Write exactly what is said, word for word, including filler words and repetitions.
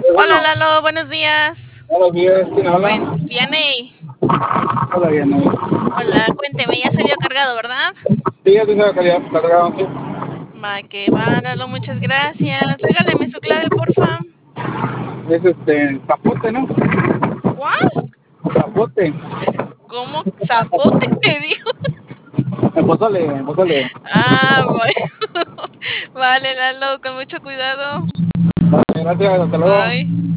Hola Bueno, Lalo, buenos días. buenos días, ¿quién habla? Buen Vianey. Hola, bien. Hola, cuénteme, ya salió cargado, ¿verdad? Sí, ya tengo la calidad cargada, sí. Va que va, Lalo, muchas gracias. Regáleme su clave, porfa. Es este, zapote, ¿no? ¿Cuál? Zapote. ¿Cómo? ¿Zapote? Me dijo. En pozole, en pozole. Ah, bueno. Vale, Lalo, con mucho cuidado. Gracias, hasta luego. Bye.